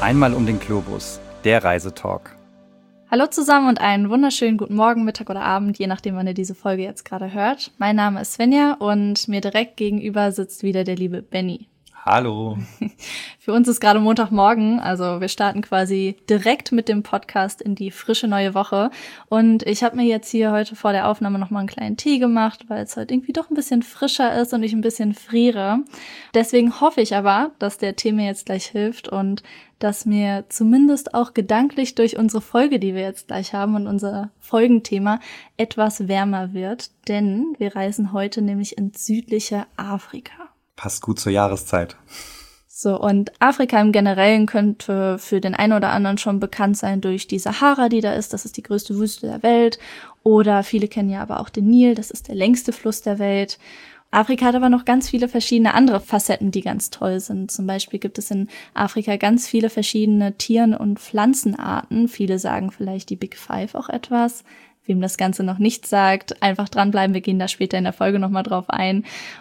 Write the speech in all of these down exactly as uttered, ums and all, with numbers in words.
Einmal um den Globus, der Reisetalk. Hallo zusammen und einen wunderschönen guten Morgen, Mittag oder Abend, je nachdem, wann ihr diese Folge jetzt gerade hört. Mein Name ist Svenja und mir direkt gegenüber sitzt wieder der liebe Benny. Hallo. Für uns ist gerade Montagmorgen, also wir starten quasi direkt mit dem Podcast in die frische neue Woche. Und ich habe mir jetzt hier heute vor der Aufnahme nochmal einen kleinen Tee gemacht, weil es heute irgendwie doch ein bisschen frischer ist und ich ein bisschen friere. Deswegen hoffe ich aber, dass der Tee mir jetzt gleich hilft und dass mir zumindest auch gedanklich durch unsere Folge, die wir jetzt gleich haben und unser Folgenthema, etwas wärmer wird. Denn wir reisen heute nämlich ins südliche Afrika. Passt gut zur Jahreszeit. So, und Afrika im Generellen könnte für den einen oder anderen schon bekannt sein durch die Sahara, die da ist. Das ist die größte Wüste der Welt. Oder viele kennen ja aber auch den Nil. Das ist der längste Fluss der Welt. Afrika hat aber noch ganz viele verschiedene andere Facetten, die ganz toll sind. Zum Beispiel gibt es in Afrika ganz viele verschiedene Tieren- und Pflanzenarten. Viele sagen vielleicht die Big Five auch etwas. Wem das Ganze noch nicht sagt, einfach dranbleiben, wir gehen da später in der Folge nochmal drauf ein.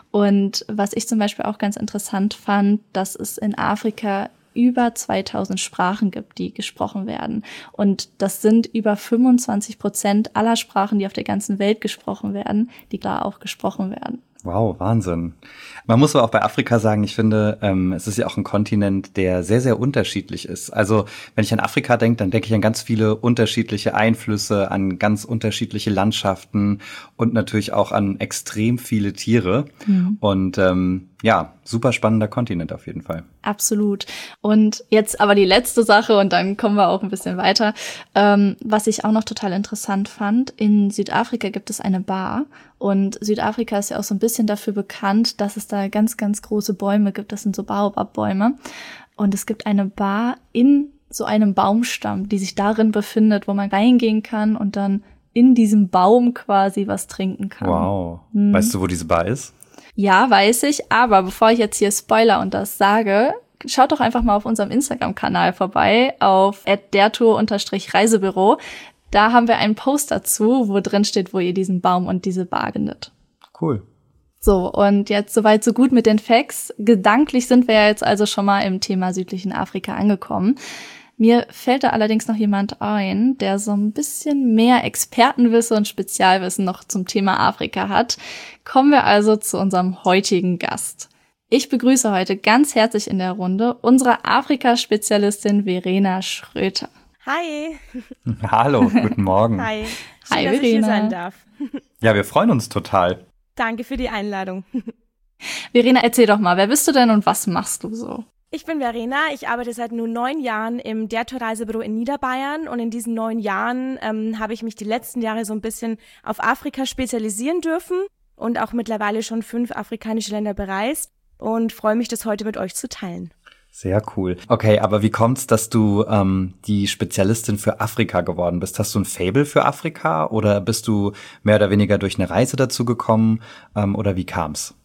Und was ich zum Beispiel auch ganz interessant fand, dass es in Afrika über zweitausend Sprachen gibt, die gesprochen werden. Und das sind über fünfundzwanzig Prozent aller Sprachen, die auf der ganzen Welt gesprochen werden, die da auch gesprochen werden. Wow, Wahnsinn. Man muss aber auch bei Afrika sagen, ich finde, ähm, es ist ja auch ein Kontinent, der sehr, sehr unterschiedlich ist. Also wenn ich an Afrika denke, dann denke ich an ganz viele unterschiedliche Einflüsse, an ganz unterschiedliche Landschaften und natürlich auch an extrem viele Tiere. Mhm. Und ähm, ja, super spannender Kontinent auf jeden Fall. Absolut. Und jetzt aber die letzte Sache und dann kommen wir auch ein bisschen weiter. Ähm, was ich auch noch total interessant fand, in Südafrika gibt es eine Bar und Südafrika ist ja auch so ein bisschen dafür bekannt, dass es da ganz, ganz große Bäume gibt. Das sind so Baobab-Bäume. Und es gibt eine Bar in so einem Baumstamm, die sich darin befindet, wo man reingehen kann und dann in diesem Baum quasi was trinken kann. Wow. Hm. Weißt du, wo diese Bar ist? Ja, weiß ich, aber bevor ich jetzt hier spoiler und das sage, schaut doch einfach mal auf unserem Instagram-Kanal vorbei, auf at dertour reisebüro. Da haben wir einen Post dazu, wo drin steht, wo ihr diesen Baum und diese Bar findet. Cool. So, und jetzt soweit so gut mit den Facts. Gedanklich sind wir ja jetzt also schon mal im Thema südlichen Afrika angekommen. Mir fällt da allerdings noch jemand ein, der so ein bisschen mehr Expertenwissen und Spezialwissen noch zum Thema Afrika hat. Kommen wir also zu unserem heutigen Gast. Ich begrüße heute ganz herzlich in der Runde unsere Afrika-Spezialistin Verena Schröter. Hi. Hallo, guten Morgen. Hi. Schön, Hi, dass Verena. ich hier sein darf. Ja, wir freuen uns total. Danke für die Einladung. Verena, erzähl doch mal, wer bist du denn und was machst du so? Ich bin Verena, ich arbeite seit nur neun Jahren im dertour Reisebüro in Niederbayern und in diesen neun Jahren ähm, habe ich mich die letzten Jahre so ein bisschen auf Afrika spezialisieren dürfen und auch mittlerweile schon fünf afrikanische Länder bereist und freue mich, das heute mit euch zu teilen. Sehr cool. Okay, aber wie kommt's, dass du ähm, die Spezialistin für Afrika geworden bist? Hast du ein Faible für Afrika oder bist du mehr oder weniger durch eine Reise dazu gekommen ähm, oder wie kam's?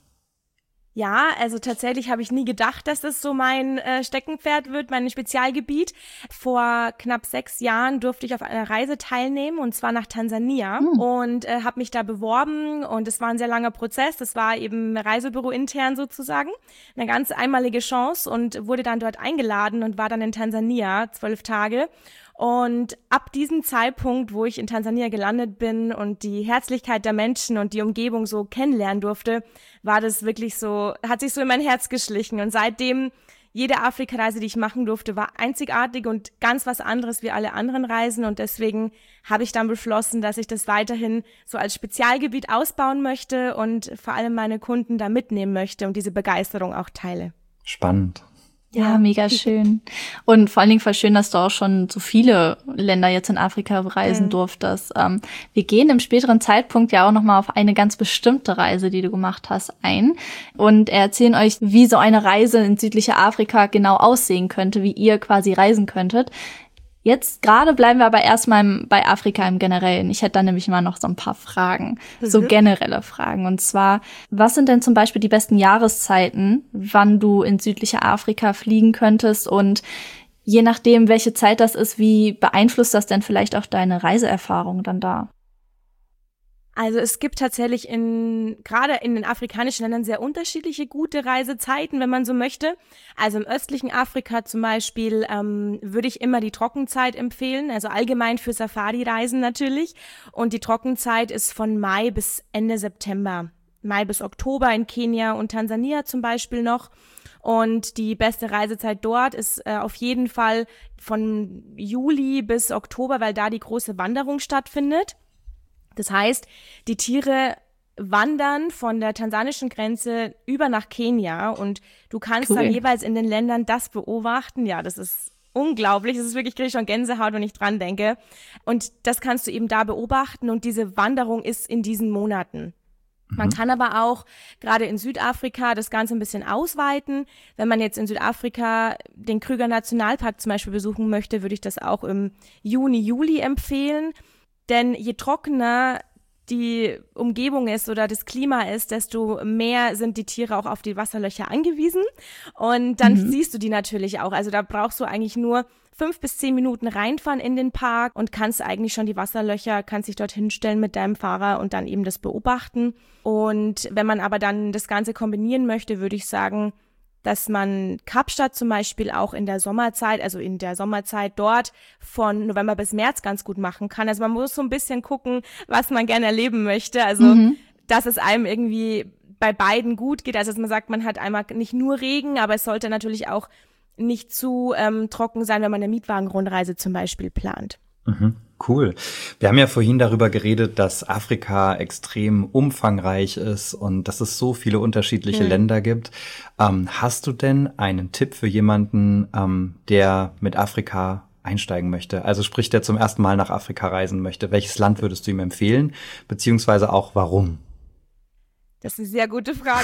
Ja, also tatsächlich habe ich nie gedacht, dass das so mein äh, Steckenpferd wird, mein Spezialgebiet. Vor knapp sechs Jahren durfte ich auf einer Reise teilnehmen und zwar nach Tansania mhm. und äh, habe mich da beworben und es war ein sehr langer Prozess. Das war eben Reisebüro intern sozusagen, eine ganz einmalige Chance und wurde dann dort eingeladen und war dann in Tansania zwölf Tage. Und ab diesem Zeitpunkt, wo ich in Tansania gelandet bin und die Herzlichkeit der Menschen und die Umgebung so kennenlernen durfte, war das wirklich so, hat sich so in mein Herz geschlichen. Und seitdem, jede Afrika-Reise, die ich machen durfte, war einzigartig und ganz was anderes wie alle anderen Reisen. Und deswegen habe ich dann beschlossen, dass ich das weiterhin so als Spezialgebiet ausbauen möchte und vor allem meine Kunden da mitnehmen möchte und diese Begeisterung auch teile. Spannend. Ja, mega schön. Und vor allen Dingen voll schön, dass du auch schon so viele Länder jetzt in Afrika reisen mhm. durftest. Ähm, wir gehen im späteren Zeitpunkt ja auch nochmal auf eine ganz bestimmte Reise, die du gemacht hast, ein. Und erzählen euch, wie so eine Reise in südliche Afrika genau aussehen könnte, wie ihr quasi reisen könntet. Jetzt gerade bleiben wir aber erstmal bei Afrika im Generellen. Ich hätte da nämlich mal noch so ein paar Fragen, mhm. so generelle Fragen. Und zwar, was sind denn zum Beispiel die besten Jahreszeiten, wann du in südliche Afrika fliegen könntest? Und je nachdem, welche Zeit das ist, wie beeinflusst das denn vielleicht auch deine Reiseerfahrung dann da? Also es gibt tatsächlich in gerade in den afrikanischen Ländern sehr unterschiedliche gute Reisezeiten, wenn man so möchte. Also im östlichen Afrika zum Beispiel ähm, würde ich immer die Trockenzeit empfehlen, also allgemein für Safari-Reisen natürlich. Und die Trockenzeit ist von Mai bis Ende September. Mai bis Oktober in Kenia und Tansania zum Beispiel noch. Und die beste Reisezeit dort ist äh, auf jeden Fall von Juli bis Oktober, weil da die große Wanderung stattfindet. Das heißt, die Tiere wandern von der tansanischen Grenze über nach Kenia und du kannst cool. dann jeweils in den Ländern das beobachten. Ja, das ist unglaublich. Das ist wirklich, kriege ich schon Gänsehaut, wenn ich dran denke. Und das kannst du eben da beobachten und diese Wanderung ist in diesen Monaten. Man kann aber auch gerade in Südafrika das Ganze ein bisschen ausweiten. Wenn man jetzt in Südafrika den Kruger Nationalpark zum Beispiel besuchen möchte, würde ich das auch im Juni, Juli empfehlen. Denn je trockener die Umgebung ist oder das Klima ist, desto mehr sind die Tiere auch auf die Wasserlöcher angewiesen. Und dann mhm. siehst du die natürlich auch. Also da brauchst du eigentlich nur fünf bis zehn Minuten reinfahren in den Park und kannst eigentlich schon die Wasserlöcher, kannst dich dort hinstellen mit deinem Fahrer und dann eben das beobachten. Und wenn man aber dann das Ganze kombinieren möchte, würde ich sagen, dass man Kapstadt zum Beispiel auch in der Sommerzeit, also in der Sommerzeit dort von November bis März ganz gut machen kann. Also man muss so ein bisschen gucken, was man gerne erleben möchte. Also mhm. dass es einem irgendwie bei beiden gut geht. Also dass man sagt, man hat einmal nicht nur Regen, aber es sollte natürlich auch nicht zu ähm, trocken sein, wenn man eine Mietwagenrundreise zum Beispiel plant. Mhm, cool. Wir haben ja vorhin darüber geredet, dass Afrika extrem umfangreich ist und dass es so viele unterschiedliche mhm. Länder gibt. Ähm, hast du denn einen Tipp für jemanden, ähm, der mit Afrika einsteigen möchte? Also sprich, der zum ersten Mal nach Afrika reisen möchte. Welches Land würdest du ihm empfehlen? Beziehungsweise auch warum? Das ist eine sehr gute Frage.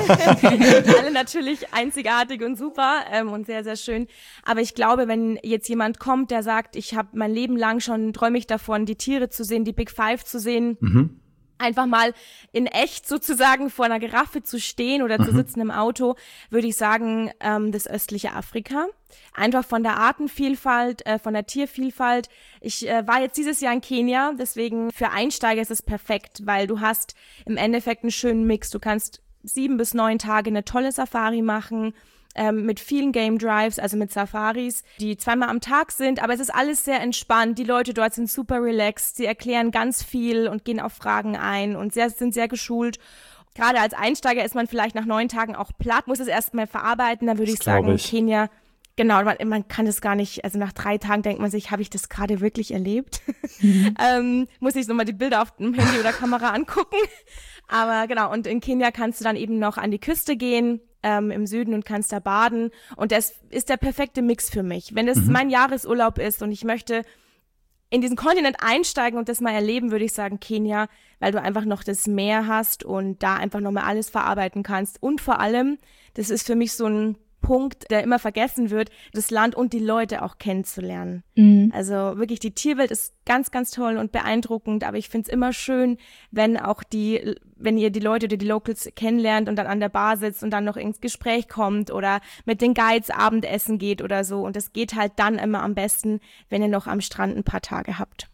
Alle natürlich einzigartig und super ähm, und sehr, sehr schön. Aber ich glaube, wenn jetzt jemand kommt, der sagt, ich habe mein Leben lang schon, träume ich davon, die Tiere zu sehen, die Big Five zu sehen, mhm. einfach mal in echt sozusagen vor einer Giraffe zu stehen oder mhm. zu sitzen im Auto, würde ich sagen, ähm, das östliche Afrika. Einfach von der Artenvielfalt, äh, von der Tiervielfalt. Ich äh, war jetzt dieses Jahr in Kenia, deswegen für Einsteiger ist es perfekt, weil du hast im Endeffekt einen schönen Mix. Du kannst sieben bis neun Tage eine tolle Safari machen, ähm, mit vielen Game Drives, also mit Safaris, die zweimal am Tag sind, aber es ist alles sehr entspannt. Die Leute dort sind super relaxed, sie erklären ganz viel und gehen auf Fragen ein und sehr, sind sehr geschult. Gerade als Einsteiger ist man vielleicht nach neun Tagen auch platt, muss es erstmal verarbeiten, dann würde ich sagen, ich. Kenia. Genau, man, man kann das gar nicht, also nach drei Tagen denkt man sich, habe ich das gerade wirklich erlebt? Mhm. ähm, muss ich nochmal die Bilder auf dem Handy oder Kamera angucken. Aber genau, und in Kenia kannst du dann eben noch an die Küste gehen, ähm, im Süden und kannst da baden. Und das ist der perfekte Mix für mich. Wenn es mhm. mein Jahresurlaub ist und ich möchte in diesen Kontinent einsteigen und das mal erleben, würde ich sagen Kenia, weil du einfach noch das Meer hast und da einfach nochmal alles verarbeiten kannst. Und vor allem, das ist für mich so ein Punkt, der immer vergessen wird, das Land und die Leute auch kennenzulernen. Mhm. Also wirklich, die Tierwelt ist ganz, ganz toll und beeindruckend, aber ich finde es immer schön, wenn auch die, wenn ihr die Leute oder die Locals kennenlernt und dann an der Bar sitzt und dann noch ins Gespräch kommt oder mit den Guides Abendessen geht oder so. Und das geht halt dann immer am besten, wenn ihr noch am Strand ein paar Tage habt.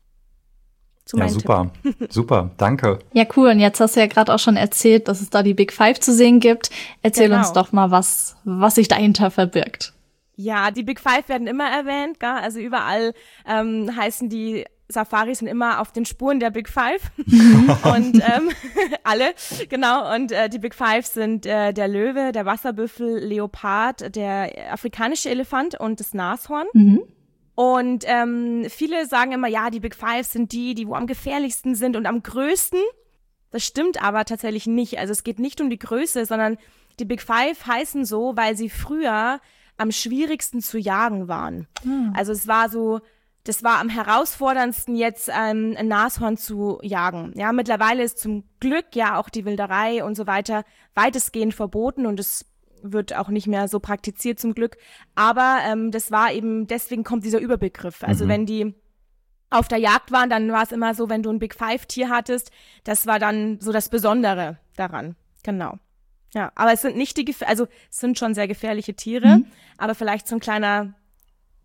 So ja, super, super, danke. Ja, cool. Und jetzt hast du ja gerade auch schon erzählt, dass es da die Big Five zu sehen gibt. Erzähl genau. uns doch mal, was, was sich dahinter verbirgt. Ja, die Big Five werden immer erwähnt, gell? Also überall ähm, heißen die Safaris sind immer auf den Spuren der Big Five. und ähm, alle, genau. Und äh, die Big Five sind äh, der Löwe, der Wasserbüffel, Leopard, der afrikanische Elefant und das Nashorn. Mhm. Und ähm, viele sagen immer, ja, die Big Five sind die, die wo am gefährlichsten sind und am größten. Das stimmt aber tatsächlich nicht. Also es geht nicht um die Größe, sondern die Big Five heißen so, weil sie früher am schwierigsten zu jagen waren. Hm. Also es war so, das war am herausforderndsten jetzt ähm, ein Nashorn zu jagen. Ja, mittlerweile ist zum Glück ja auch die Wilderei und so weiter weitestgehend verboten und es wird auch nicht mehr so praktiziert zum Glück. Aber ähm, das war eben, deswegen kommt dieser Überbegriff. Also mhm. wenn die auf der Jagd waren, dann war es immer so, wenn du ein Big Five-Tier hattest, das war dann so das Besondere daran. Genau. Ja, aber es sind nicht die, Gef- also es sind schon sehr gefährliche Tiere, mhm. aber vielleicht so ein kleiner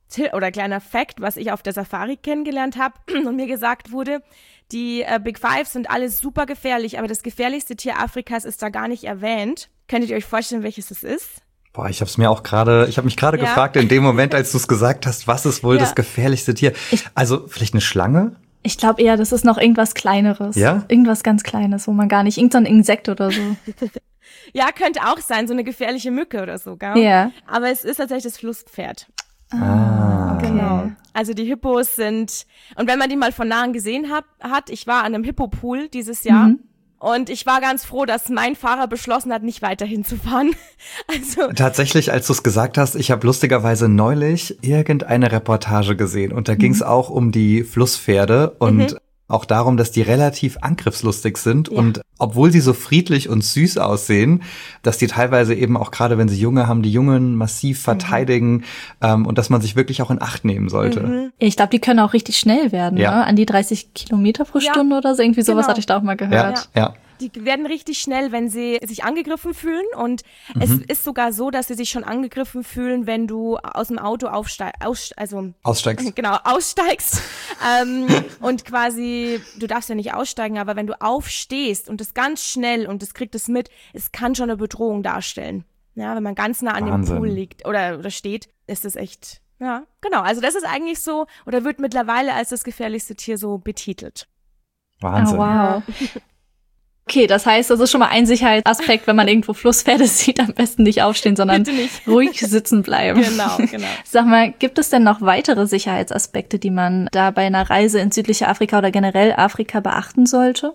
oder kleiner Fact, was ich auf der Safari kennengelernt habe und mir gesagt wurde, die äh, Big Five sind alles super gefährlich, aber das gefährlichste Tier Afrikas ist da gar nicht erwähnt. Könntet ihr euch vorstellen, welches es ist? Boah, ich habe es mir auch gerade, ich habe mich gerade ja. gefragt in dem Moment, als du es gesagt hast, was ist wohl ja. das gefährlichste Tier? Ich, also vielleicht eine Schlange? Ich glaube eher, das ist noch irgendwas Kleineres. Ja? Irgendwas ganz Kleines, wo man gar nicht, irgend so ein Insekt oder so. Ja, könnte auch sein, so eine gefährliche Mücke oder so, gell? Ja. Aber es ist tatsächlich das Flusspferd. Ah, okay. Genau. Also die Hippos sind, und wenn man die mal von nahen gesehen hab, hat, ich war an einem Hippopool dieses Jahr, mhm. und ich war ganz froh, dass mein Fahrer beschlossen hat, nicht weiter hinzufahren. Also tatsächlich, als du es gesagt hast, ich habe lustigerweise neulich irgendeine Reportage gesehen und da mhm. ging es auch um die Flusspferde und mhm. auch darum, dass die relativ angriffslustig sind ja. und obwohl sie so friedlich und süß aussehen, dass die teilweise eben auch gerade, wenn sie Junge haben, die Jungen massiv verteidigen mhm. ähm, und dass man sich wirklich auch in Acht nehmen sollte. Mhm. Ich glaube, die können auch richtig schnell werden, ja. ne? An die dreißig Kilometer pro ja. Stunde oder so, irgendwie sowas genau. hatte ich da auch mal gehört. Ja, ja. Die werden richtig schnell, wenn sie sich angegriffen fühlen und mhm. es ist sogar so, dass sie sich schon angegriffen fühlen, wenn du aus dem Auto aufsteigst, aus, also aussteigst. Genau, aussteigst ähm, und quasi, du darfst ja nicht aussteigen, aber wenn du aufstehst und das ganz schnell und das kriegt es mit, es kann schon eine Bedrohung darstellen. Ja, wenn man ganz nah an Wahnsinn. dem Pool liegt oder, oder steht, ist das echt, ja, genau. Also das ist eigentlich so, oder wird mittlerweile als das gefährlichste Tier so betitelt. Wahnsinn. Oh, wow. Okay, das heißt, das ist schon mal ein Sicherheitsaspekt, wenn man irgendwo Flusspferde sieht, am besten nicht aufstehen, sondern ruhig sitzen bleiben. Genau, genau. Sag mal, gibt es denn noch weitere Sicherheitsaspekte, die man da bei einer Reise ins südliche Afrika oder generell Afrika beachten sollte?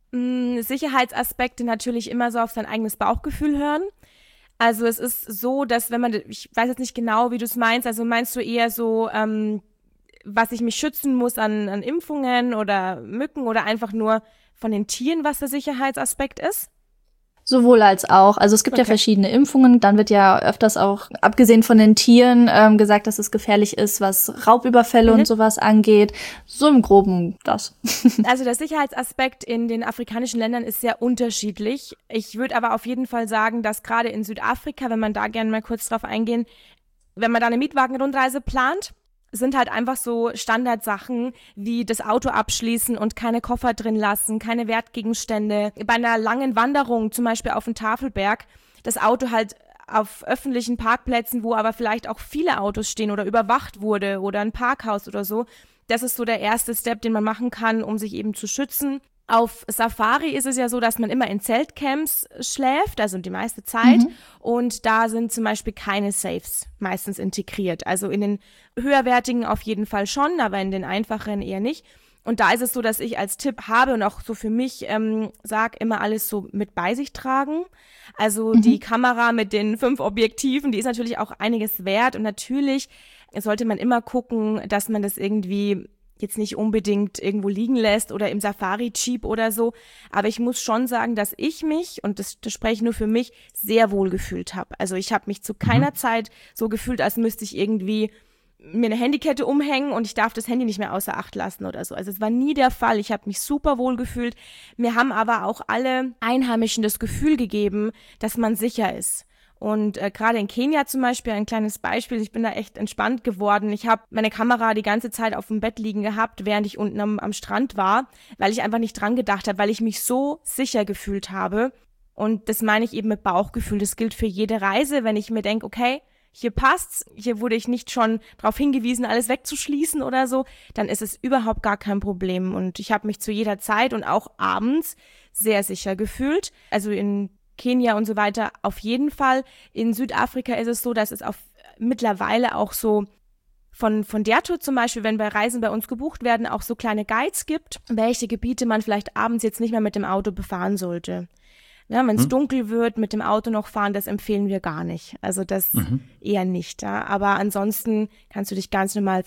Sicherheitsaspekte natürlich immer so auf sein eigenes Bauchgefühl hören. Also es ist so, dass wenn man, ich weiß jetzt nicht genau, wie du es meinst, also meinst du eher so, ähm, was ich mich schützen muss an, an Impfungen oder Mücken oder einfach nur von den Tieren, was der Sicherheitsaspekt ist? Sowohl als auch. Also es gibt okay. ja verschiedene Impfungen. Dann wird ja öfters auch, abgesehen von den Tieren, ähm, gesagt, dass es gefährlich ist, was Raubüberfälle mhm. und sowas angeht. So im Groben das. Also der Sicherheitsaspekt in den afrikanischen Ländern ist sehr unterschiedlich. Ich würde aber auf jeden Fall sagen, dass gerade in Südafrika, wenn man da gerne mal kurz drauf eingehen, wenn man da eine Mietwagenrundreise plant, sind halt einfach so Standardsachen wie das Auto abschließen und keine Koffer drin lassen, keine Wertgegenstände. Bei einer langen Wanderung, zum Beispiel auf den Tafelberg, das Auto halt auf öffentlichen Parkplätzen, wo aber vielleicht auch viele Autos stehen oder überwacht wurde oder ein Parkhaus oder so. Das ist so der erste Step, den man machen kann, um sich eben zu schützen. Auf Safari ist es ja so, dass man immer in Zeltcamps schläft, also die meiste Zeit. Mhm. Und da sind zum Beispiel keine Safes meistens integriert. Also in den höherwertigen auf jeden Fall schon, aber in den einfacheren eher nicht. Und da ist es so, dass ich als Tipp habe und auch so für mich ähm, sage, immer alles so mit bei sich tragen. Also mhm. die Kamera mit den fünf Objektiven, die ist natürlich auch einiges wert. Und natürlich sollte man immer gucken, dass man das irgendwie jetzt nicht unbedingt irgendwo liegen lässt oder im Safari-Jeep oder so. Aber ich muss schon sagen, dass ich mich, und das, das spreche ich nur für mich, sehr wohl gefühlt habe. Also ich habe mich zu keiner mhm. Zeit so gefühlt, als müsste ich irgendwie mir eine Handykette umhängen und ich darf das Handy nicht mehr außer Acht lassen oder so. Also es war nie der Fall. Ich habe mich super wohl gefühlt. Mir haben aber auch alle Einheimischen das Gefühl gegeben, dass man sicher ist. Und äh, gerade in Kenia zum Beispiel, ein kleines Beispiel, ich bin da echt entspannt geworden. Ich habe meine Kamera die ganze Zeit auf dem Bett liegen gehabt, während ich unten am, am Strand war, weil ich einfach nicht dran gedacht habe, weil ich mich so sicher gefühlt habe. Und das meine ich eben mit Bauchgefühl. Das gilt für jede Reise, wenn ich mir denke, okay, hier passt's, hier wurde ich nicht schon darauf hingewiesen, alles wegzuschließen oder so, dann ist es überhaupt gar kein Problem. Und ich habe mich zu jeder Zeit und auch abends sehr sicher gefühlt. Also in Kenia und so weiter auf jeden Fall. In Südafrika ist es so, dass es auf mittlerweile auch so von, von der Tour zum Beispiel, wenn bei Reisen bei uns gebucht werden, auch so kleine Guides gibt, welche Gebiete man vielleicht abends jetzt nicht mehr mit dem Auto befahren sollte. Ja, wenn es mhm. dunkel wird, mit dem Auto noch fahren, das empfehlen wir gar nicht. Also das mhm. eher nicht. Ja. Aber ansonsten kannst du dich ganz normal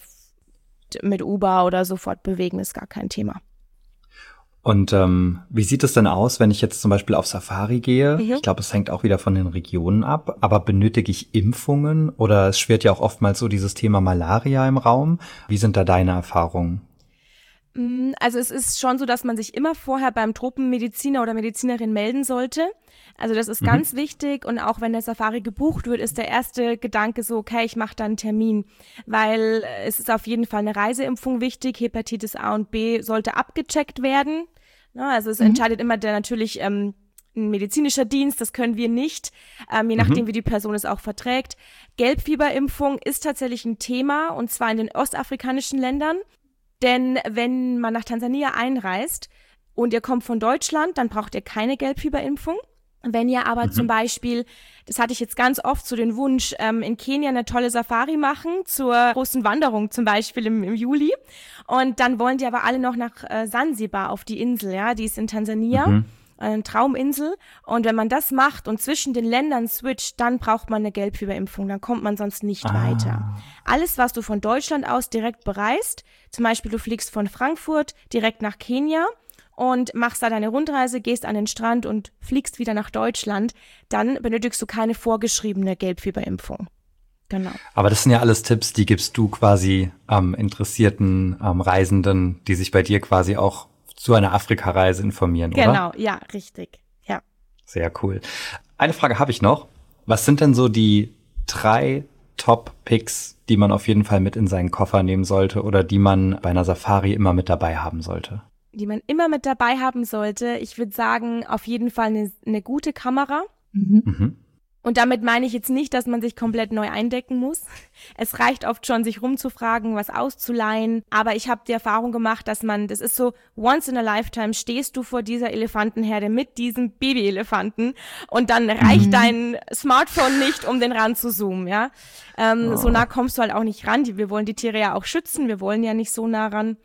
mit Uber oder so fortbewegen, ist gar kein Thema. Und ähm, wie sieht es denn aus, wenn ich jetzt zum Beispiel auf Safari gehe? Mhm. Ich glaube, es hängt auch wieder von den Regionen ab. Aber benötige ich Impfungen? Oder es schwirrt ja auch oftmals so dieses Thema Malaria im Raum. Wie sind da deine Erfahrungen? Also es ist schon so, dass man sich immer vorher beim Tropenmediziner oder Medizinerin melden sollte. Also das ist mhm. ganz wichtig, und auch wenn der Safari gebucht wird, ist der erste Gedanke so, okay, ich mache da einen Termin, weil es ist auf jeden Fall eine Reiseimpfung wichtig. Hepatitis A und B sollte abgecheckt werden. Also es mhm. entscheidet immer der natürlich ähm, ein medizinischer Dienst, das können wir nicht, ähm, je nachdem, mhm. wie die Person es auch verträgt. Gelbfieberimpfung ist tatsächlich ein Thema, und zwar in den ostafrikanischen Ländern. Denn wenn man nach Tansania einreist und ihr kommt von Deutschland, dann braucht ihr keine Gelbfieberimpfung. Wenn ihr aber mhm. zum Beispiel, das hatte ich jetzt ganz oft, so den Wunsch, ähm, in Kenia eine tolle Safari machen, zur großen Wanderung zum Beispiel im, im Juli. Und dann wollen die aber alle noch nach äh, Sansibar auf die Insel, ja, die ist in Tansania. Mhm. Eine Trauminsel, und wenn man das macht und zwischen den Ländern switcht, dann braucht man eine Gelbfieberimpfung, dann kommt man sonst nicht ah. weiter. Alles, was du von Deutschland aus direkt bereist, zum Beispiel du fliegst von Frankfurt direkt nach Kenia und machst da deine Rundreise, gehst an den Strand und fliegst wieder nach Deutschland, dann benötigst du keine vorgeschriebene Gelbfieberimpfung. Genau. Aber das sind ja alles Tipps, die gibst du quasi ähm, interessierten ähm, Reisenden, die sich bei dir quasi auch zu einer Afrika-Reise informieren, genau, oder? Genau, ja, richtig, ja. Sehr cool. Eine Frage habe ich noch. Was sind denn so die drei Top-Picks, die man auf jeden Fall mit in seinen Koffer nehmen sollte oder die man bei einer Safari immer mit dabei haben sollte? Die man immer mit dabei haben sollte, ich würde sagen, auf jeden Fall eine, eine gute Kamera. Mhm. Mhm. Und damit meine ich jetzt nicht, dass man sich komplett neu eindecken muss. Es reicht oft schon, sich rumzufragen, was auszuleihen. Aber ich habe die Erfahrung gemacht, dass man, das ist so, once in a lifetime stehst du vor dieser Elefantenherde mit diesem Babyelefanten, und dann reicht mhm. dein Smartphone nicht, um den ran zu zoomen, ja. Ähm, oh. So nah kommst du halt auch nicht ran. Wir wollen die Tiere ja auch schützen, wir wollen ja nicht so nah ran.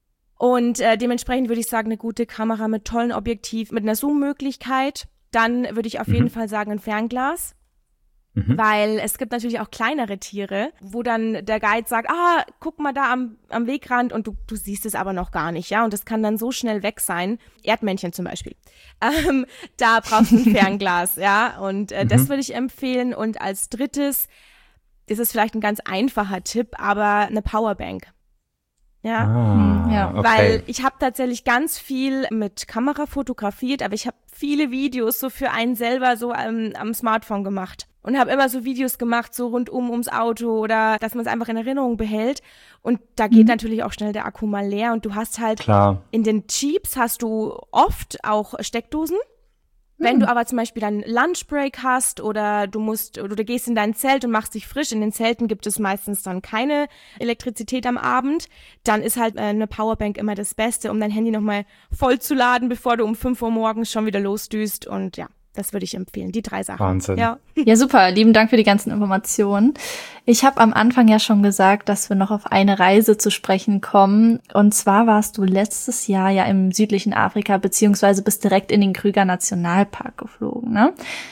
Und äh, dementsprechend würde ich sagen, eine gute Kamera mit tollen Objektiv, mit einer Zoom-Möglichkeit. Dann würde ich auf mhm. jeden Fall sagen, ein Fernglas, mhm. weil es gibt natürlich auch kleinere Tiere, wo dann der Guide sagt, ah, guck mal da am, am Wegrand, und du, du siehst es aber noch gar nicht, ja, und das kann dann so schnell weg sein. Erdmännchen zum Beispiel. Ähm, da brauchst du ein Fernglas, ja, und äh, mhm. das würde ich empfehlen. Und als drittes, das ist vielleicht ein ganz einfacher Tipp, aber eine Powerbank. Ja, ah, ja. Okay. Weil ich habe tatsächlich ganz viel mit Kamera fotografiert, aber ich habe viele Videos so für einen selber so am, am Smartphone gemacht und habe immer so Videos gemacht, so rundum ums Auto, oder dass man es einfach in Erinnerung behält. Und da geht mhm. natürlich auch schnell der Akku mal leer, und du hast halt Klar. in den Jeeps hast du oft auch Steckdosen. Wenn du aber zum Beispiel dann Lunchbreak hast, oder du musst, oder du gehst in dein Zelt und machst dich frisch, in den Zelten gibt es meistens dann keine Elektrizität am Abend, dann ist halt eine Powerbank immer das Beste, um dein Handy nochmal voll zu laden, bevor du um fünf Uhr morgens schon wieder losdüst. Und ja, das würde ich empfehlen, die drei Sachen. Wahnsinn. Ja, ja, super. Lieben Dank für die ganzen Informationen. Ich habe am Anfang ja schon gesagt, dass wir noch auf eine Reise zu sprechen kommen. Und zwar warst du letztes Jahr ja im südlichen Afrika, beziehungsweise bist direkt in den Kruger Nationalpark geflogen, ne?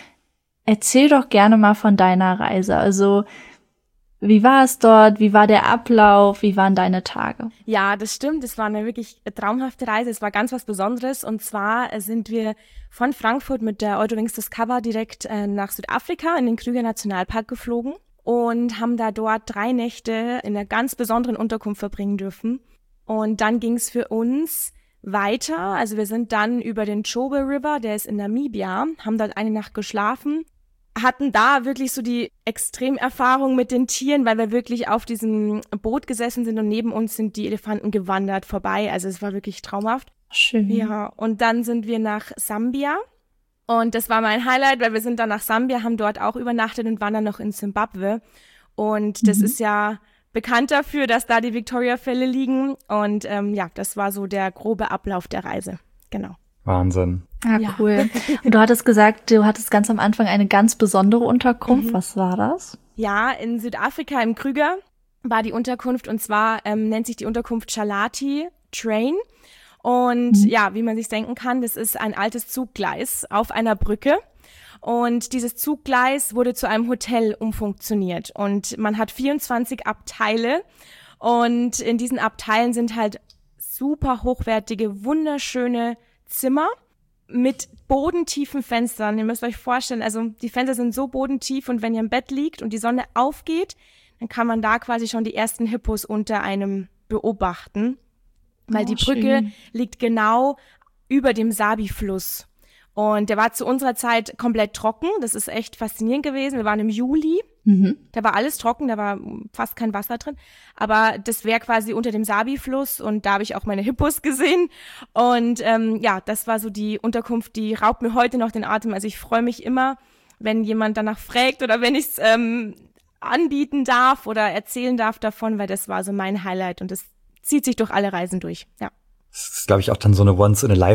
Erzähl doch gerne mal von deiner Reise. Also, wie war es dort? Wie war der Ablauf? Wie waren deine Tage? Ja, das stimmt. Es war eine wirklich traumhafte Reise. Es war ganz was Besonderes. Und zwar sind wir von Frankfurt mit der Eurowings Discover direkt äh, nach Südafrika in den Kruger Nationalpark geflogen und haben da dort drei Nächte in einer ganz besonderen Unterkunft verbringen dürfen. Und dann ging es für uns weiter. Also wir sind dann über den Chobe River, der ist in Namibia, haben dort eine Nacht geschlafen, hatten da wirklich so die Extremerfahrung mit den Tieren, weil wir wirklich auf diesem Boot gesessen sind und neben uns sind die Elefanten gewandert vorbei. Also es war wirklich traumhaft. Schön. Ja, und dann sind wir nach Sambia. Und das war mein Highlight, weil wir sind dann nach Sambia, haben dort auch übernachtet und waren dann noch in Zimbabwe. Und das mhm. ist ja bekannt dafür, dass da die Victoria-Fälle liegen. Und ähm, ja, das war so der grobe Ablauf der Reise. Genau. Wahnsinn. Ah, ja, cool. Und du hattest gesagt, du hattest ganz am Anfang eine ganz besondere Unterkunft. Mhm. Was war das? Ja, in Südafrika im Kruger war die Unterkunft, und zwar ähm, nennt sich die Unterkunft Chalati Train. Und mhm. ja, wie man sich denken kann, das ist ein altes Zuggleis auf einer Brücke. Und dieses Zuggleis wurde zu einem Hotel umfunktioniert. Und man hat vierundzwanzig Abteile. Und in diesen Abteilen sind halt super hochwertige, wunderschöne Zimmer mit bodentiefen Fenstern. Ihr müsst euch vorstellen, also die Fenster sind so bodentief, und wenn ihr im Bett liegt und die Sonne aufgeht, dann kann man da quasi schon die ersten Hippos unter einem beobachten. weil Oh, die Brücke schön. liegt genau über dem Sabi-Fluss. Und der war zu unserer Zeit komplett trocken. Das ist echt faszinierend gewesen. Wir waren im Juli. Mhm. Da war alles trocken, da war fast kein Wasser drin. Aber das wäre quasi unter dem Sabi-Fluss und da habe ich auch meine Hippos gesehen. Und ähm, ja, das war so die Unterkunft, die raubt mir heute noch den Atem. Also ich freue mich immer, wenn jemand danach fragt oder wenn ich es ähm, anbieten darf oder erzählen darf davon, weil das war so mein Highlight und das zieht sich durch alle Reisen durch. Ja, Das ist, glaube ich, auch dann so eine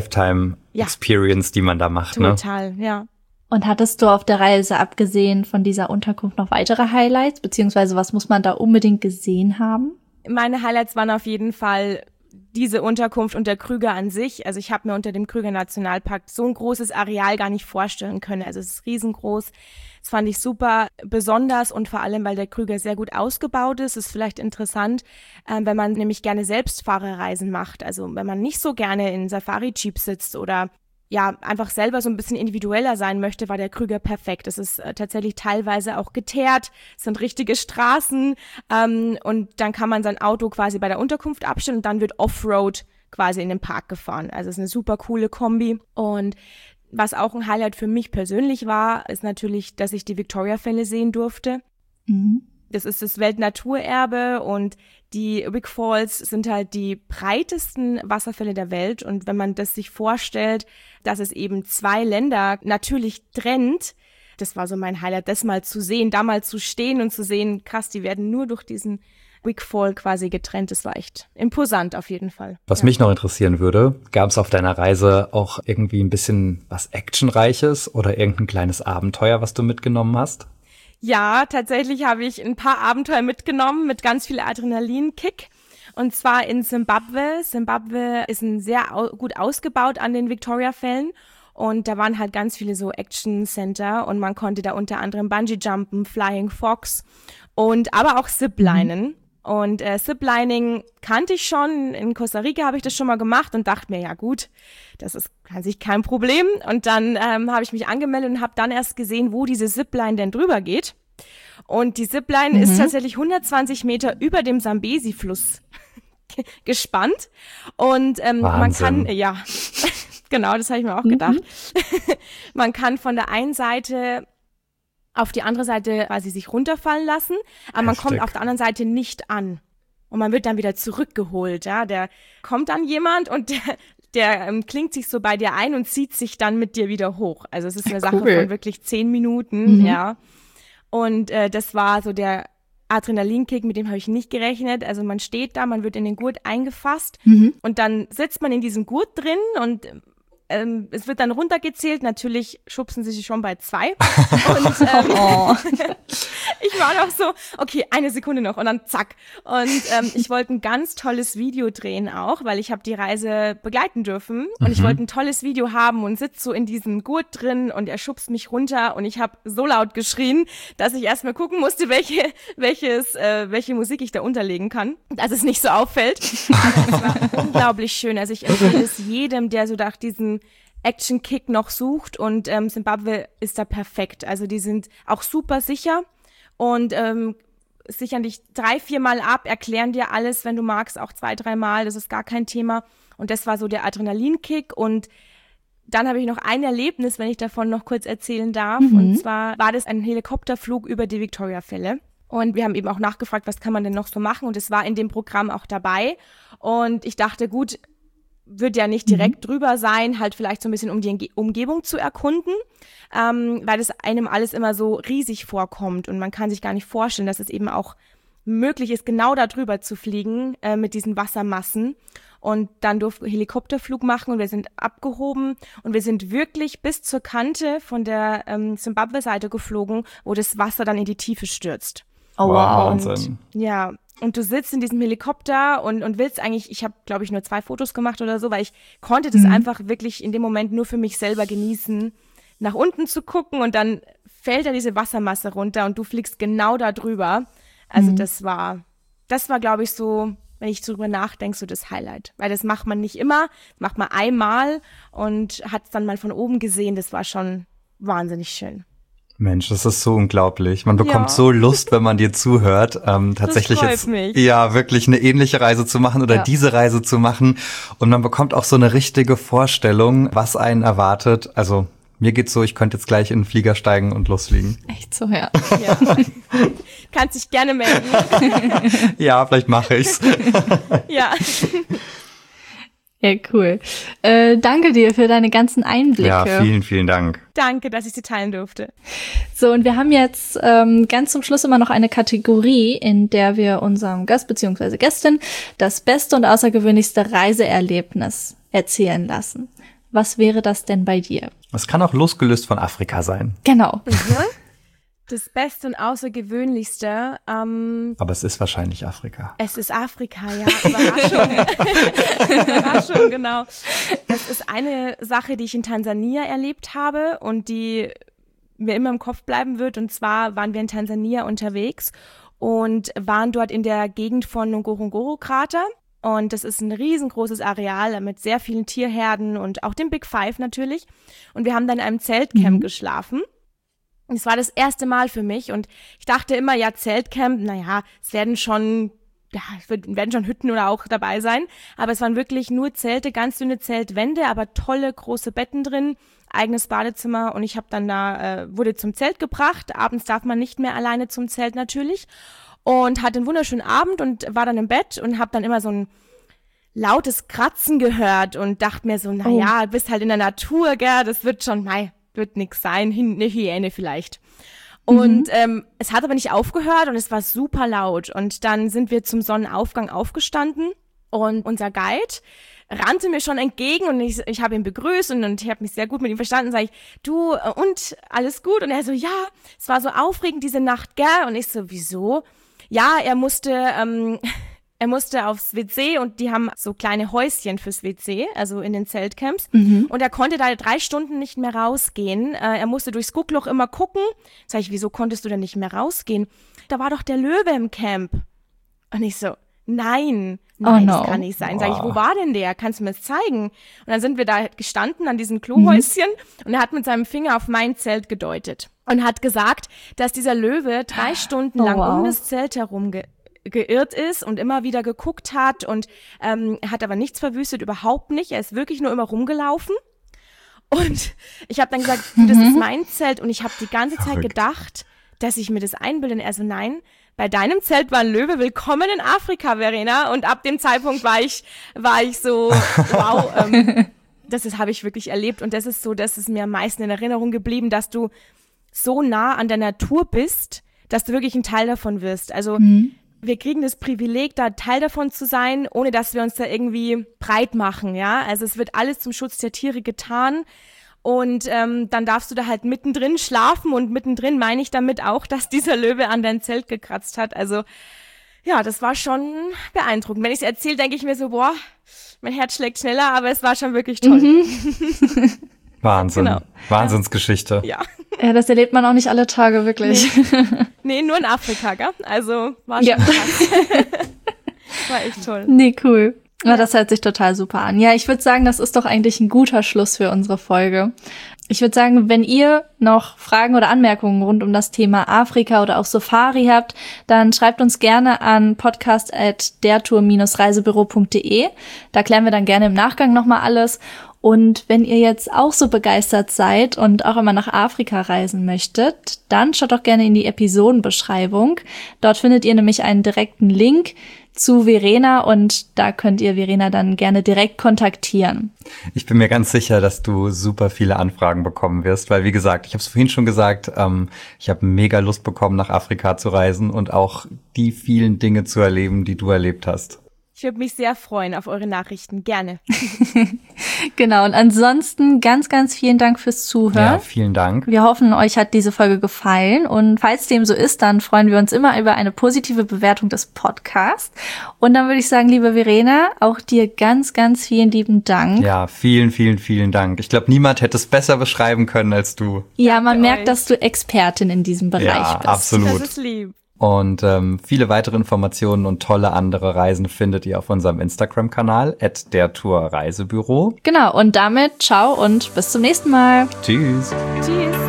Once-in-a-Lifetime-Experience, die man da macht, ne? total, ja. Und hattest du auf der Reise, abgesehen von dieser Unterkunft, noch weitere Highlights? Beziehungsweise was muss man da unbedingt gesehen haben? Meine Highlights waren auf jeden Fall diese Unterkunft und der Krüger an sich. Also ich habe mir unter dem Krüger Nationalpark so ein großes Areal gar nicht vorstellen können. Also es ist riesengroß. Das fand ich super besonders und vor allem, weil der Krüger sehr gut ausgebaut ist. Ist vielleicht interessant, äh, wenn man nämlich gerne Selbstfahrerreisen macht. Also wenn man nicht so gerne in Safari-Jeep sitzt oder ja, einfach selber so ein bisschen individueller sein möchte, war der Krüger perfekt. Es ist äh, tatsächlich teilweise auch geteert, es sind richtige Straßen ähm, und dann kann man sein Auto quasi bei der Unterkunft abstellen und dann wird Offroad quasi in den Park gefahren. Also es ist eine super coole Kombi und was auch ein Highlight für mich persönlich war, ist natürlich, dass ich die Victoria-Fälle sehen durfte. Mhm. Das ist das Weltnaturerbe und die Wick Falls sind halt die breitesten Wasserfälle der Welt. Und wenn man das sich vorstellt, dass es eben zwei Länder natürlich trennt, das war so mein Highlight, das mal zu sehen, da mal zu stehen und zu sehen, krass, die werden nur durch diesen Wick Fall quasi getrennt. Das war echt imposant auf jeden Fall. Was ja. mich noch interessieren würde, gab es auf deiner Reise auch irgendwie ein bisschen was Actionreiches oder irgendein kleines Abenteuer, was du mitgenommen hast? Ja, tatsächlich habe ich ein paar Abenteuer mitgenommen mit ganz viel Adrenalinkick. Und zwar in Simbabwe. Simbabwe ist ein sehr au- gut ausgebaut an den Victoria-Fällen. Und da waren halt ganz viele so Action-Center und man konnte da unter anderem Bungee-Jumpen, Flying Fox und aber auch Ziplinen. Mhm. Und äh, Ziplining kannte ich schon. In Costa Rica habe ich das schon mal gemacht und dachte mir, ja gut, das ist an sich kein Problem. Und dann ähm, habe ich mich angemeldet und habe dann erst gesehen, wo diese Zipline denn drüber geht. Und die Zipline mhm. ist tatsächlich hundertzwanzig Meter über dem Sambesi-Fluss gespannt. Und ähm, man kann, ja, genau, das habe ich mir auch gedacht. Mhm. Man kann von der einen Seite auf die andere Seite quasi sich runterfallen lassen, aber man kommt auf der anderen Seite nicht an. Und man wird dann wieder zurückgeholt, ja. Der kommt dann jemand und der, der ähm, klingt sich so bei dir ein und zieht sich dann mit dir wieder hoch. Also es ist eine cool. Sache von wirklich zehn Minuten, mhm. ja. Und äh, das war so der Adrenalinkick, mit dem habe ich nicht gerechnet. Also man steht da, man wird in den Gurt eingefasst mhm. und dann sitzt man in diesem Gurt drin und Ähm, es wird dann runtergezählt, natürlich schubsen sie sich schon bei zwei. Und ähm, oh. ich war noch so, okay, eine Sekunde noch und dann zack. Und ähm, ich wollte ein ganz tolles Video drehen auch, weil ich habe die Reise begleiten dürfen und mhm. ich wollte ein tolles Video haben und sitze so in diesem Gurt drin und er schubst mich runter und ich habe so laut geschrien, dass ich erstmal gucken musste, welche welches äh, welche Musik ich da unterlegen kann, dass es nicht so auffällt. Aber es war unglaublich schön. Also ich empfehle es jedem, der so nach diesen Action-Kick noch sucht und ähm, Simbabwe ist da perfekt. Also die sind auch super sicher und ähm, sichern dich drei, vier Mal ab, erklären dir alles, wenn du magst, auch zwei, drei Mal, das ist gar kein Thema. Und das war so der Adrenalinkick und dann habe ich noch ein Erlebnis, wenn ich davon noch kurz erzählen darf. Mhm. Und zwar war das ein Helikopterflug über die Victoria-Fälle. Und wir haben eben auch nachgefragt, was kann man denn noch so machen? Und es war in dem Programm auch dabei. Und ich dachte, gut, wird ja nicht direkt mhm. drüber sein, halt vielleicht so ein bisschen um die Umge- Umgebung zu erkunden, ähm, weil das einem alles immer so riesig vorkommt und man kann sich gar nicht vorstellen, dass es eben auch möglich ist, genau da drüber zu fliegen äh, mit diesen Wassermassen. Und dann durften wir Helikopterflug machen und wir sind abgehoben und wir sind wirklich bis zur Kante von der ähm, Simbabwe-Seite geflogen, wo das Wasser dann in die Tiefe stürzt. Oh wow. Und, Wahnsinn. Ja, und du sitzt in diesem Helikopter und, und willst eigentlich, ich habe, glaube ich, nur zwei Fotos gemacht oder so, weil ich konnte das mhm. einfach wirklich in dem Moment nur für mich selber genießen, nach unten zu gucken und dann fällt da diese Wassermasse runter und du fliegst genau da drüber. Also mhm. das war, das war, glaube ich, so, wenn ich drüber nachdenke, so das Highlight. Weil das macht man nicht immer, das macht man einmal und hat es dann mal von oben gesehen. Das war schon wahnsinnig schön. Mensch, das ist so unglaublich. Man bekommt Ja. so Lust, wenn man dir zuhört, ähm, tatsächlich freut jetzt mich. ja wirklich eine ähnliche Reise zu machen oder Ja. diese Reise zu machen. Und man bekommt auch so eine richtige Vorstellung, was einen erwartet. Also mir geht's so, ich könnte jetzt gleich in den Flieger steigen und loslegen. Echt so, ja. Ja. Kannst dich gerne melden. Ja, vielleicht mache ich's. Ja. Ja, cool. Äh, danke dir für deine ganzen Einblicke. Ja, vielen, vielen Dank. Danke, dass ich sie teilen durfte. So, und wir haben jetzt ähm, ganz zum Schluss immer noch eine Kategorie, in der wir unserem Gast bzw. Gästin das beste und außergewöhnlichste Reiseerlebnis erzählen lassen. Was wäre das denn bei dir? Es kann auch losgelöst von Afrika sein. Genau. Das Beste und Außergewöhnlichste, ähm, Aber es ist wahrscheinlich Afrika. es ist Afrika, ja. Überraschung. Überraschung, genau. Das ist eine Sache, die ich in Tansania erlebt habe und die mir immer im Kopf bleiben wird. Und zwar waren wir in Tansania unterwegs und waren dort in der Gegend von Ngorongoro-Krater. Und das ist ein riesengroßes Areal mit sehr vielen Tierherden und auch dem Big Five natürlich. Und wir haben dann in einem Zeltcamp Mhm. geschlafen. Es war das erste Mal für mich und ich dachte immer, ja, Zeltcamp, naja, es werden schon, ja, es wird- werden schon Hütten oder auch dabei sein, aber es waren wirklich nur Zelte, ganz dünne Zeltwände, aber tolle große Betten drin, eigenes Badezimmer und ich habe dann da, äh, wurde zum Zelt gebracht, abends darf man nicht mehr alleine zum Zelt natürlich und hatte einen wunderschönen Abend und war dann im Bett und habe dann immer so ein lautes Kratzen gehört und dachte mir so, naja, du bist halt in der Natur, gell, das wird schon, mei, wird nix sein, Hin- eine Hyäne vielleicht. Und ähm, es hat aber nicht aufgehört und es war super laut. Und dann sind wir zum Sonnenaufgang aufgestanden und unser Guide rannte mir schon entgegen und ich, ich habe ihn begrüßt und, und ich habe mich sehr gut mit ihm verstanden. Sag ich, du, äh, und, alles gut? Und er so, ja, es war so aufregend diese Nacht, gell? Und ich so, wieso? Ja, er musste... Ähm, Er musste aufs W C und die haben so kleine Häuschen fürs W C, also in den Zeltcamps. Mhm. Und er konnte da drei Stunden nicht mehr rausgehen. Äh, er musste durchs Guckloch immer gucken. Sag ich, wieso konntest du denn nicht mehr rausgehen? Da war doch der Löwe im Camp. Und ich so, nein, nein, Oh no. das kann nicht sein. Sag ich, wo Boah. war denn der? Kannst du mir das zeigen? Und dann sind wir da gestanden an diesem Klohäuschen und er hat mit seinem Finger auf mein Zelt gedeutet und hat gesagt, dass dieser Löwe drei Stunden Oh, lang wow. um das Zelt herum ge geirrt ist und immer wieder geguckt hat und ähm, er hat aber nichts verwüstet, überhaupt nicht. Er ist wirklich nur immer rumgelaufen. Und ich habe dann gesagt, du, das ist mein Zelt und ich habe die ganze Zeit Verrückt. gedacht, dass ich mir das einbilde. Und er so, nein, bei deinem Zelt war ein Löwe, willkommen in Afrika, Verena. Und ab dem Zeitpunkt war ich, war ich so, wow, ähm, das ist, habe ich wirklich erlebt. Und das ist so, das ist mir am meisten in Erinnerung geblieben, dass du so nah an der Natur bist, dass du wirklich ein Teil davon wirst. Also wir kriegen das Privileg, da Teil davon zu sein, ohne dass wir uns da irgendwie breit machen, ja. Also es wird alles zum Schutz der Tiere getan und ähm, dann darfst du da halt mittendrin schlafen und mittendrin meine ich damit auch, dass dieser Löwe an dein Zelt gekratzt hat. Also ja, das war schon beeindruckend. Wenn ich es erzähle, denke ich mir so, boah, mein Herz schlägt schneller, aber es war schon wirklich toll. Wahnsinn. Genau. Wahnsinnsgeschichte. Ja. Ja, das erlebt man auch nicht alle Tage, wirklich. Nee, nur in Afrika, gell? Also war schon Ja. krass. War echt toll. Nee, cool. Ja, das hört sich total super an. Ja, ich würde sagen, das ist doch eigentlich ein guter Schluss für unsere Folge. Ich würde sagen, wenn ihr noch Fragen oder Anmerkungen rund um das Thema Afrika oder auch Safari habt, dann schreibt uns gerne an podcast at dertour reisebüro punkt de. Da klären wir dann gerne im Nachgang nochmal alles. Und wenn ihr jetzt auch so begeistert seid und auch immer nach Afrika reisen möchtet, dann schaut doch gerne in die Episodenbeschreibung. Dort findet ihr nämlich einen direkten Link zu Verena und da könnt ihr Verena dann gerne direkt kontaktieren. Ich bin mir ganz sicher, dass du super viele Anfragen bekommen wirst, weil wie gesagt, ich habe es vorhin schon gesagt, ähm, ich habe mega Lust bekommen, nach Afrika zu reisen und auch die vielen Dinge zu erleben, die du erlebt hast. Ich würde mich sehr freuen auf eure Nachrichten. Gerne. Genau, und ansonsten ganz, ganz vielen Dank fürs Zuhören. Ja, vielen Dank. Wir hoffen, euch hat diese Folge gefallen und falls dem so ist, dann freuen wir uns immer über eine positive Bewertung des Podcasts. Und dann würde ich sagen, liebe Verena, auch dir ganz, ganz vielen lieben Dank. Ja, vielen, vielen, vielen Dank. Ich glaube, niemand hätte es besser beschreiben können als du. Ja, man Danke merkt, euch. dass du Expertin in diesem Bereich Ja, bist. absolut. Das ist lieb. Und ähm, viele weitere Informationen und tolle andere Reisen findet ihr auf unserem Instagram-Kanal at dertour Reisebüro. Genau, und damit ciao und bis zum nächsten Mal. Tschüss. Tschüss.